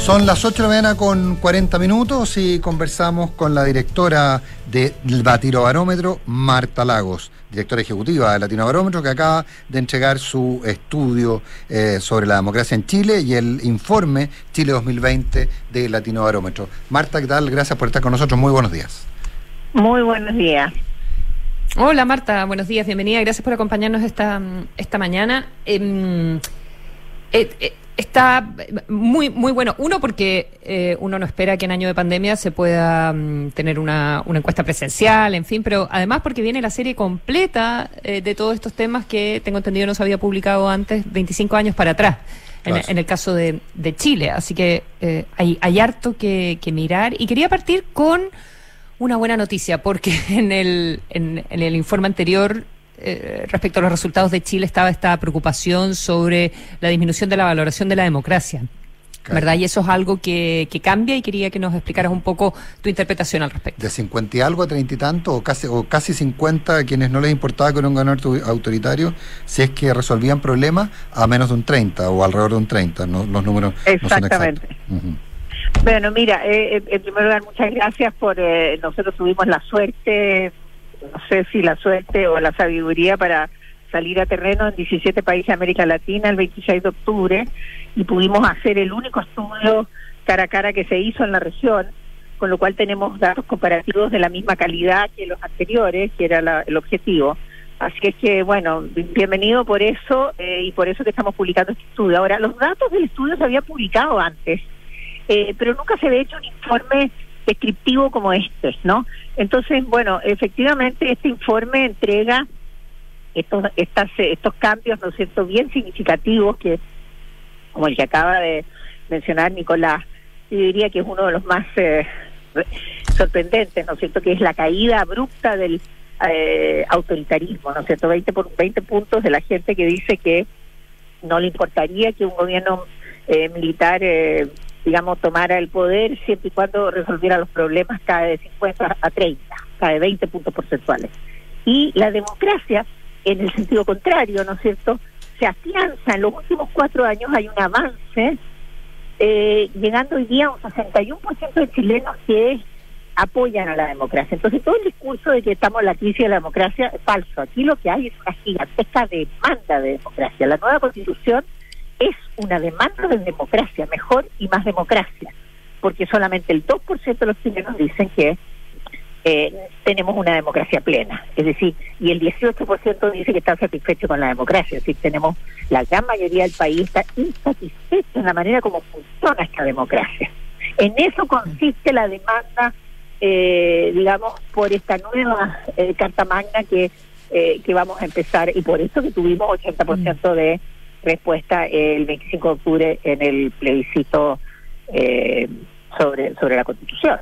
Son las 8 de la mañana con 40 minutos y conversamos con la directora del Latinobarómetro, Marta Lagos, directora ejecutiva del Latinobarómetro, que acaba de entregar su estudio sobre la democracia en Chile y el informe Chile 2020 del Latinobarómetro. Marta, ¿qué tal? Gracias por estar con nosotros. Muy buenos días. Muy buenos días. Hola Marta, buenos días, bienvenida. Gracias por acompañarnos esta mañana. Está muy bueno. Uno, porque uno no espera que en año de pandemia se pueda tener una encuesta presencial, en fin, pero además porque viene la serie completa de todos estos temas que tengo entendido no se había publicado antes, 25 años para atrás, en el caso de Chile. Así que hay harto que mirar. Y quería partir con una buena noticia, porque en el informe anterior respecto a los resultados de Chile estaba esta preocupación sobre la disminución de la valoración de la democracia, ¿verdad? Y eso es algo que cambia, y quería que nos explicaras un poco tu interpretación al respecto. De 50 y algo a 30 y tanto, o casi 50, a quienes no les importaba que era un gobierno autoritario, si es que resolvían problemas, a menos de un 30 o alrededor de un 30, no, los números exactamente. No son exactos. Bueno, mira, en primer lugar, muchas gracias por... nosotros tuvimos la suerte, no sé si la suerte o la sabiduría, para salir a terreno en 17 países de América Latina el 26 de octubre, y pudimos hacer el único estudio cara a cara que se hizo en la región, con lo cual tenemos datos comparativos de la misma calidad que los anteriores, que era el objetivo. Así es que, bueno, bienvenido por eso, y por eso que estamos publicando este estudio. Ahora, los datos del estudio se habían publicado antes, pero nunca se había hecho un informe descriptivo como este, ¿no? Entonces, bueno, efectivamente este informe entrega estos cambios, ¿no es cierto?, bien significativos, que como el que acaba de mencionar Nicolás, yo diría que es uno de los más sorprendentes, ¿no es cierto?, que es la caída abrupta del autoritarismo, ¿no es cierto? 20 puntos de la gente que dice que no le importaría que un gobierno militar digamos, tomara el poder siempre y cuando resolviera los problemas, cae de 50 a 30, cae 20 puntos porcentuales. Y la democracia, en el sentido contrario, ¿no es cierto?, se afianza. En los últimos 4 años hay un avance, llegando hoy día a un 61% de chilenos que apoyan a la democracia. Entonces, todo el discurso de que estamos en la crisis de la democracia es falso. Aquí lo que hay es una gigantesca demanda de democracia. La nueva Constitución es una demanda de democracia, mejor y más democracia, porque solamente el 2% de los chilenos dicen que tenemos una democracia plena, es decir, y el 18% dice que está satisfecho con la democracia. Es decir, tenemos, la gran mayoría del país está insatisfecha en la manera como funciona esta democracia. En eso consiste la demanda, digamos, por esta nueva Carta Magna que vamos a empezar, y por eso que tuvimos 80% de respuesta el 25 de octubre en el plebiscito sobre la Constitución.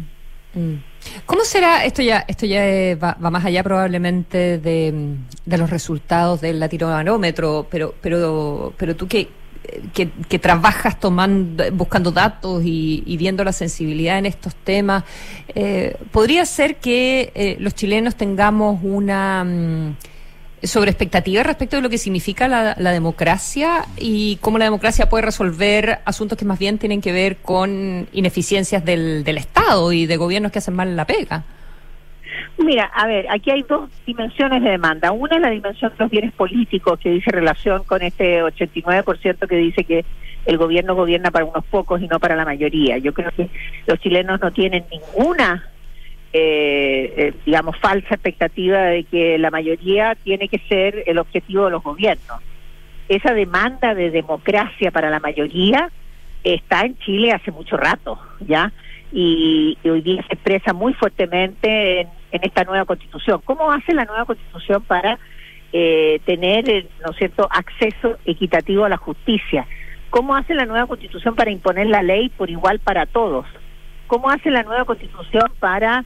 ¿Cómo será esto? Ya va más allá probablemente de los resultados del Latinobarómetro, pero tú que trabajas buscando datos y viendo la sensibilidad en estos temas, ¿podría ser que los chilenos tengamos una sobre expectativas respecto de lo que significa la democracia y cómo la democracia puede resolver asuntos que más bien tienen que ver con ineficiencias del Estado y de gobiernos que hacen mal la pega? Mira, a ver, aquí hay dos dimensiones de demanda. Una es la dimensión de los bienes políticos, que dice relación con este 89% que dice que el gobierno gobierna para unos pocos y no para la mayoría. Yo creo que los chilenos no tienen ninguna digamos, falsa expectativa de que la mayoría tiene que ser el objetivo de los gobiernos. Esa demanda de democracia para la mayoría está en Chile hace mucho rato, ¿ya? Y hoy día se expresa muy fuertemente en esta nueva Constitución. ¿Cómo hace la nueva Constitución para tener, ¿no es cierto?, acceso equitativo a la justicia? ¿Cómo hace la nueva Constitución para imponer la ley por igual para todos? ¿Cómo hace la nueva Constitución para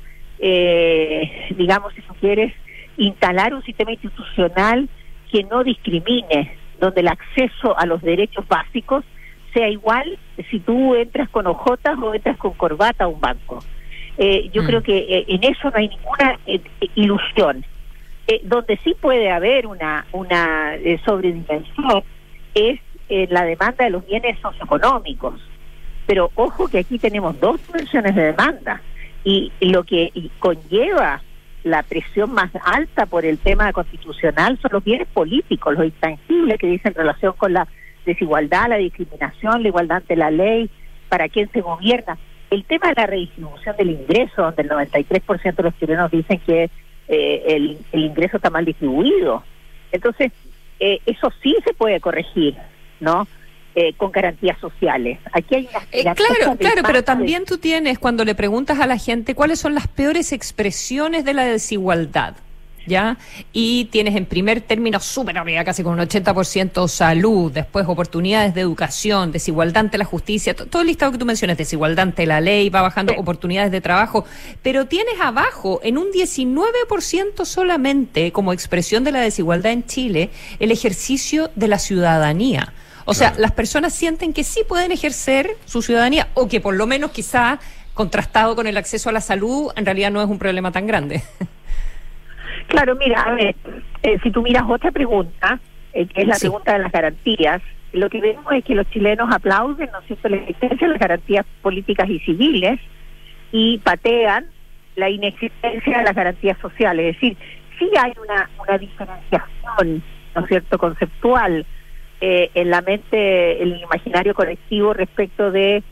digamos, si tú quieres, instalar un sistema institucional que no discrimine, donde el acceso a los derechos básicos sea igual si tú entras con ojotas o entras con corbata a un banco? Yo creo que en eso no hay ninguna ilusión. Donde sí puede haber una sobredimensión es la demanda de los bienes socioeconómicos. Pero ojo que aquí tenemos dos dimensiones de demanda y lo que conlleva la presión más alta por el tema constitucional son los bienes políticos, los intangibles que dicen relación con la desigualdad, la discriminación, la igualdad ante la ley, para quién se gobierna. El tema de la redistribución del ingreso, donde el 93% de los chilenos dicen que el ingreso está mal distribuido. Entonces, eso sí se puede corregir, ¿no? Con garantías sociales. Aquí hay claro, pero también tú tienes, cuando le preguntas a la gente cuáles son las peores expresiones de la desigualdad, ¿ya? Y tienes en primer término súper arriba, casi con un 80% salud, después oportunidades de educación, desigualdad ante la justicia, todo el listado que tú mencionas, desigualdad ante la ley, va bajando, oportunidades de trabajo, pero tienes abajo, en un 19% solamente, como expresión de la desigualdad en Chile, el ejercicio de la ciudadanía. O sea, las personas sienten que sí pueden ejercer su ciudadanía, o que por lo menos quizá, contrastado con el acceso a la salud, en realidad no es un problema tan grande. Claro, mira, a ver, si tú miras otra pregunta, que es la pregunta de las garantías, lo que vemos es que los chilenos aplauden, ¿no es cierto?, la existencia de las garantías políticas y civiles y patean la inexistencia de las garantías sociales. Es decir, sí hay una diferenciación, ¿no es cierto?, conceptual en la mente, en el imaginario colectivo respecto de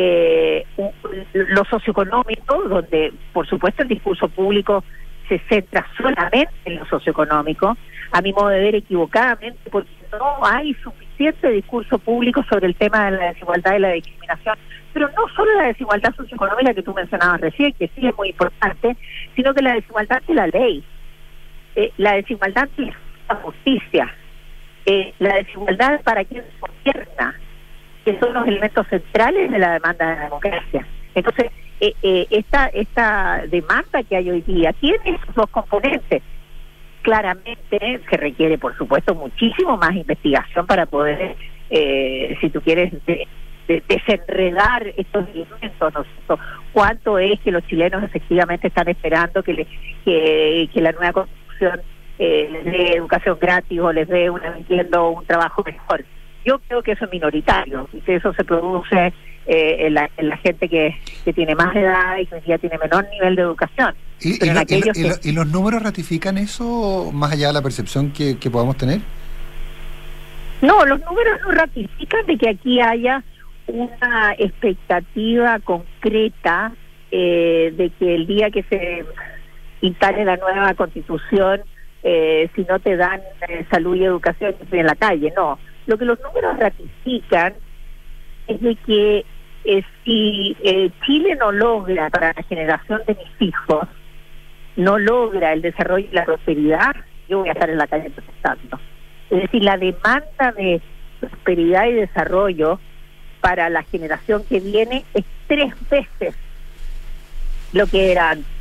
lo socioeconómico, donde por supuesto el discurso público se centra solamente en lo socioeconómico, a mi modo de ver equivocadamente, porque no hay suficiente discurso público sobre el tema de la desigualdad y la discriminación, pero no solo la desigualdad socioeconómica que tú mencionabas recién, que sí es muy importante, sino que la desigualdad de la ley, la desigualdad de la justicia, la desigualdad para quien se gobierna, que son los elementos centrales de la demanda de la democracia. Entonces, esta demanda que hay hoy día tiene esos dos componentes. Claramente se requiere, por supuesto, muchísimo más investigación para poder, si tú quieres, desenredar estos elementos, ¿no? ¿Cuánto es que los chilenos efectivamente están esperando que la nueva Constitución les dé educación gratis o les dé un trabajo mejor? Yo creo que eso es minoritario y que eso se produce en la gente que tiene más edad y que hoy día tiene menor nivel de educación. ¿Y los números ratifican eso, más allá de la percepción que podamos tener? No, los números no ratifican de que aquí haya una expectativa concreta de que el día que se instale la nueva Constitución, si no te dan salud y educación, estoy en la calle. No, lo que los números ratifican es de que si Chile no logra, para la generación de mis hijos, no logra el desarrollo y la prosperidad, yo voy a estar en la calle protestando. Es decir, la demanda de prosperidad y desarrollo para la generación que viene es 3 veces lo que era antes.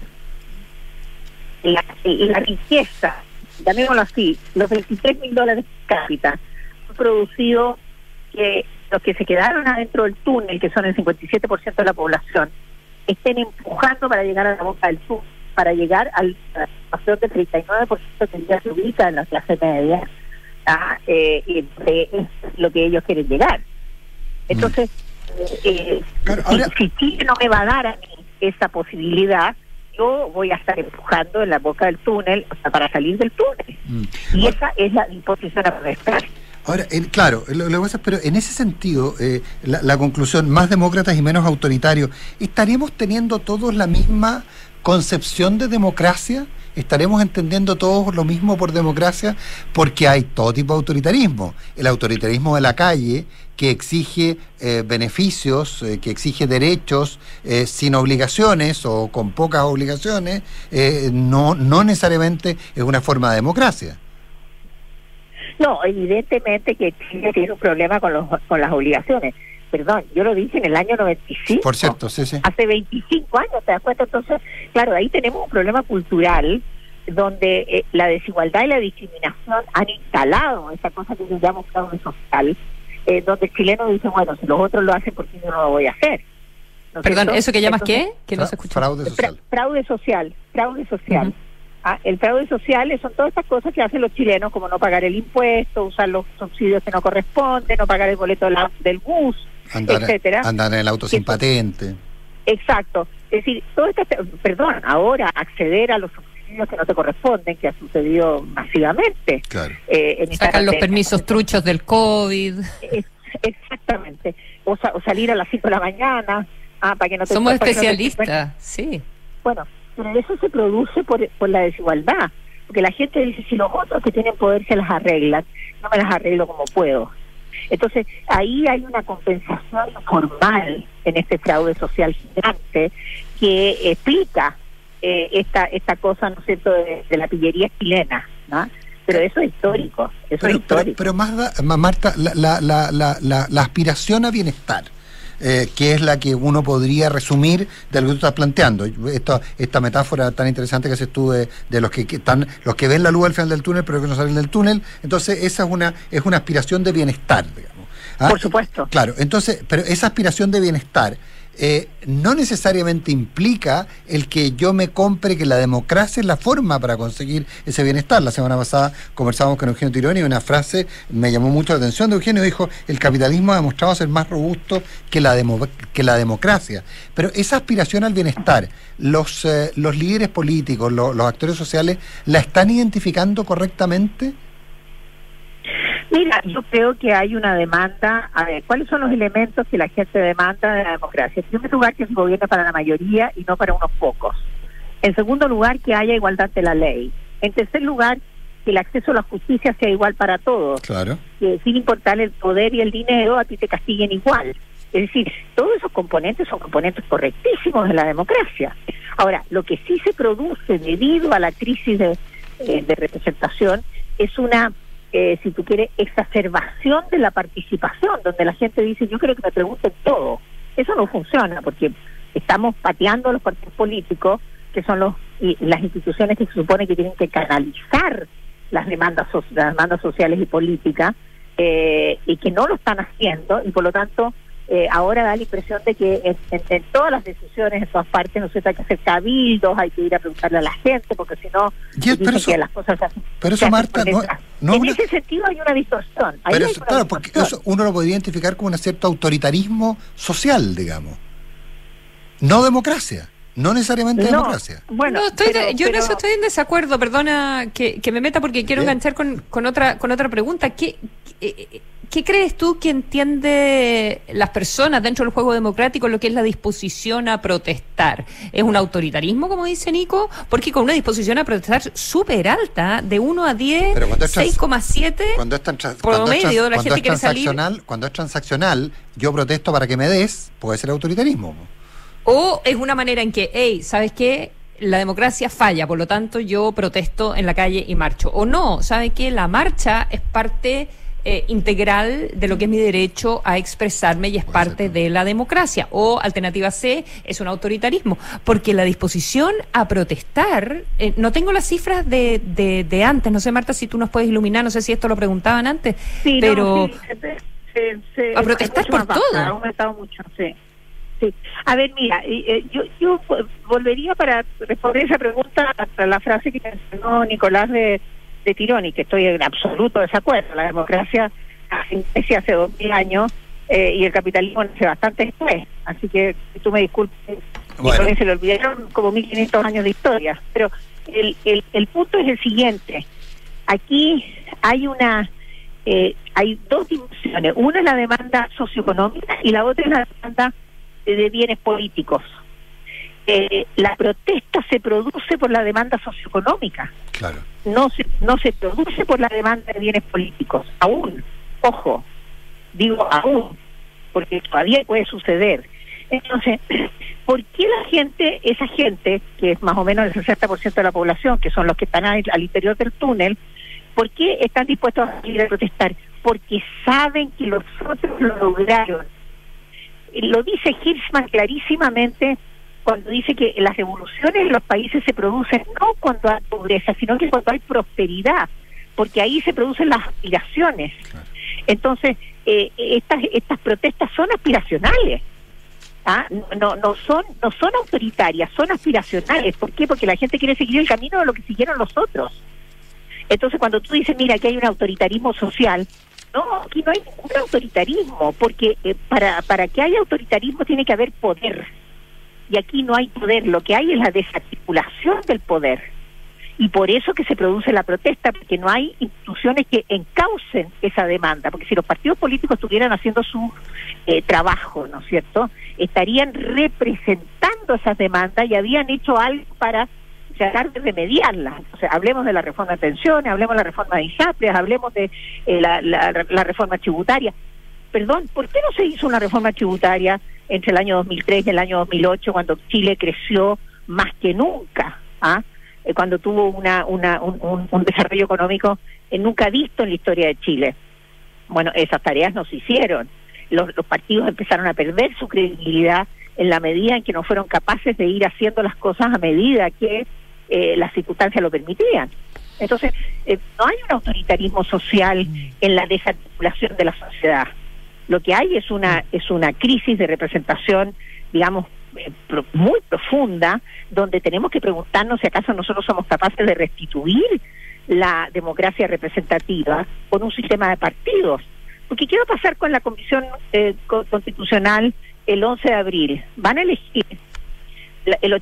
Y la riqueza, llamémoslo así, los $23,000 per cápita han producido que los que se quedaron adentro del túnel, que son el 57% de la población, estén empujando para llegar a la boca del túnel, para llegar al paseo del 39% que ya se ubica en la clase media, y es lo que ellos quieren llegar. Entonces, claro, si Chile no me va a dar a mí esa posibilidad, yo voy a estar empujando en la boca del túnel, o sea, para salir del túnel. Y esa es la disposición a prestar. Ahora, claro, lo que pasa es, pero en ese sentido, la conclusión, más demócratas y menos autoritarios, ¿estaremos teniendo todos la misma concepción de democracia? ¿Estaremos entendiendo todos lo mismo por democracia? Porque hay todo tipo de autoritarismo. El autoritarismo de la calle, que exige beneficios, que exige derechos sin obligaciones o con pocas obligaciones, no necesariamente es una forma de democracia. No, evidentemente que Chile tiene un problema con las obligaciones. Perdón, yo lo dije en el año 95. Por cierto, sí. Hace 25 años, ¿te das cuenta? Entonces, claro, ahí tenemos un problema cultural donde la desigualdad y la discriminación han instalado esa cosa que se llama fraude social, donde el chileno dice, bueno, si los otros lo hacen, ¿por qué yo no lo voy a hacer? ¿No? Perdón, ¿eso que llamas entonces, qué? Que no se escucha. Fraude social. Fraude social. Uh-huh. El fraude social son todas estas cosas que hacen los chilenos, como no pagar el impuesto, usar los subsidios que no corresponden, no pagar el boleto del bus. etcétera. Andar en el auto sin patente. Exacto. Es decir, ahora acceder a los subsidios que no te corresponden, que ha sucedido masivamente. Claro. Sacan los permisos truchos del COVID. Exactamente. O salir a las 5 de la mañana, para que no te... Somos especialistas, sí. Bueno, pero eso se produce por la desigualdad. Porque la gente dice, si los otros que tienen poder se las arreglan, no me las arreglo como puedo. Entonces, ahí hay una compensación formal en este fraude social gigante que explica esta cosa, ¿no es cierto?, de la pillería chilena, ¿no? Pero eso es histórico, Pero Marta, la aspiración a bienestar, que es la que uno podría resumir de lo que tú estás planteando. Esta metáfora tan interesante que haces tú de los que ven la luz al final del túnel, pero que no salen del túnel. Entonces, esa es una aspiración de bienestar, digamos. Por supuesto. Claro, entonces, pero esa aspiración de bienestar no necesariamente implica el que yo me compre que la democracia es la forma para conseguir ese bienestar. La semana pasada conversábamos con Eugenio Tironi y una frase me llamó mucho la atención de Eugenio. Dijo, el capitalismo ha demostrado ser más robusto que la democracia. Pero esa aspiración al bienestar, los líderes políticos, los actores sociales, ¿la están identificando correctamente? Mira, yo creo que hay una demanda. A ver, ¿cuáles son los elementos que la gente demanda de la democracia? En primer lugar, que se gobierne para la mayoría y no para unos pocos. En segundo lugar, que haya igualdad de la ley. En tercer lugar, que el acceso a la justicia sea igual para todos. Claro. Que sin importar el poder y el dinero, a ti te castiguen igual. Es decir, todos esos componentes son componentes correctísimos de la democracia. Ahora, lo que sí se produce debido a la crisis de representación es una... si tú quieres, exacerbación de la participación, donde la gente dice, yo quiero que me pregunten todo. Eso no funciona, porque estamos pateando a los partidos políticos, que son las instituciones que se supone que tienen que canalizar las demandas sociales y políticas, y que no lo están haciendo, y por lo tanto, ahora da la impresión de que en todas las decisiones, en todas partes, no sé, hay que hacer cabildos, hay que ir a preguntarle a la gente, porque si no, que las cosas se hacen. Pero eso, Marta, en ese sentido hay una distorsión. Pero eso, claro, porque eso uno lo podría identificar como un cierto autoritarismo social, digamos. No democracia. No necesariamente democracia. Bueno, yo en eso estoy en desacuerdo. Perdona que me meta porque quiero enganchar con otra pregunta. ¿Qué crees tú que entiende las personas dentro del juego democrático lo que es la disposición a protestar? ¿Es un autoritarismo, como dice Nico? Porque con una disposición a protestar súper alta, de 1 a 10, 6,7 promedio, la gente quiere salir. Cuando es transaccional, yo protesto para que me des, puede ser autoritarismo. O es una manera en que, hey, ¿sabes qué? La democracia falla, por lo tanto yo protesto en la calle y marcho. O no, ¿sabes qué? La marcha es parte integral de lo que es mi derecho a expresarme y es parte de la democracia. O alternativa C, es un autoritarismo, porque la disposición a protestar, no tengo las cifras de antes, no sé, Marta, si tú nos puedes iluminar, no sé si esto lo preguntaban antes, sí, pero a protestar por todo. Ha aumentado mucho, sí. Sí. A ver, mira, yo volvería para responder esa pregunta hasta la frase que mencionó Nicolás de Tironi, que estoy en absoluto desacuerdo. La democracia hace 2000 años y el capitalismo hace bastante después. Así que, si tú me disculpes, bueno, se le olvidaron como 1500 años de historia. Pero el punto es el siguiente. Aquí hay hay dos dimensiones. Una es la demanda socioeconómica y la otra es la demanda de bienes políticos. La protesta se produce por la demanda socioeconómica. Claro. No se produce por la demanda de bienes políticos. Aún, ojo, digo aún, porque todavía puede suceder. Entonces, ¿por qué esa gente, que es más o menos el 60% de la población, que son los que están al interior del túnel, por qué están dispuestos a salir a protestar? Porque saben que los otros lo lograron. Lo dice Hirschman clarísimamente cuando dice que las revoluciones en los países se producen no cuando hay pobreza, sino que cuando hay prosperidad, porque ahí se producen las aspiraciones. Claro. Entonces, estas protestas son aspiracionales. No son autoritarias, son aspiracionales. ¿Por qué? Porque la gente quiere seguir el camino de lo que siguieron los otros. Entonces, cuando tú dices, mira, que hay un autoritarismo social, No, aquí no hay ningún autoritarismo, porque para que haya autoritarismo tiene que haber poder. Y aquí no hay poder, lo que hay es la desarticulación del poder. Y por eso que se produce la protesta, porque no hay instituciones que encaucen esa demanda, porque si los partidos políticos estuvieran haciendo su trabajo, ¿no es cierto?, estarían representando esas demandas y habían hecho algo para tratar de remediarlas. O sea, hablemos de la reforma de pensiones, hablemos de la reforma de ISAPRES, hablemos de la reforma tributaria. Perdón, ¿por qué no se hizo una reforma tributaria entre el año 2003 y el año 2008, cuando Chile creció más que nunca? Cuando tuvo un desarrollo económico nunca visto en la historia de Chile. Bueno, esas tareas no se hicieron. Los partidos empezaron a perder su credibilidad en la medida en que no fueron capaces de ir haciendo las cosas a medida que las circunstancias lo permitían. Entonces, no hay un autoritarismo social en la desarticulación de la sociedad. Lo que hay es una crisis de representación, digamos, muy profunda, donde tenemos que preguntarnos si acaso nosotros somos capaces de restituir la democracia representativa con un sistema de partidos. Porque ¿qué va a pasar con la Convención Constitucional el 11 de abril? Van a elegir, el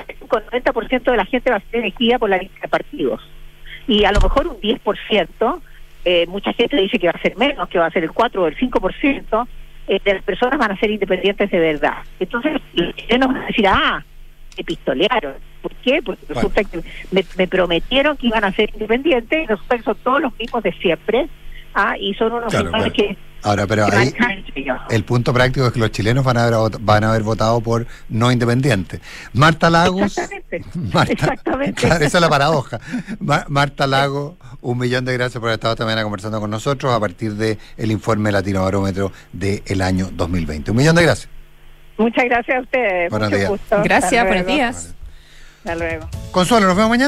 80-90% de la gente va a ser elegida por la lista de partidos. Y a lo mejor un 10%, mucha gente dice que va a ser menos, que va a ser el 4 o el 5%, de las personas van a ser independientes de verdad. Entonces, los chilenos van a decir, me pistolearon. ¿Por qué? Porque resulta que me prometieron que iban a ser independientes y resulta que son todos los mismos de siempre. Y son unos mismos que... Ahora, pero ahí el punto práctico es que los chilenos van a haber votado por no independientes. Marta Lagos... Exactamente. Claro, esa es la paradoja. Marta Lagos, 1.000.000 de gracias por haber estado también conversando con nosotros a partir del informe Latino Barómetro del año 2020. 1.000.000 de gracias. Muchas gracias a ustedes. Buenos días. Gusto. Gracias, buenos días. Hasta luego. Consuelo, nos vemos mañana.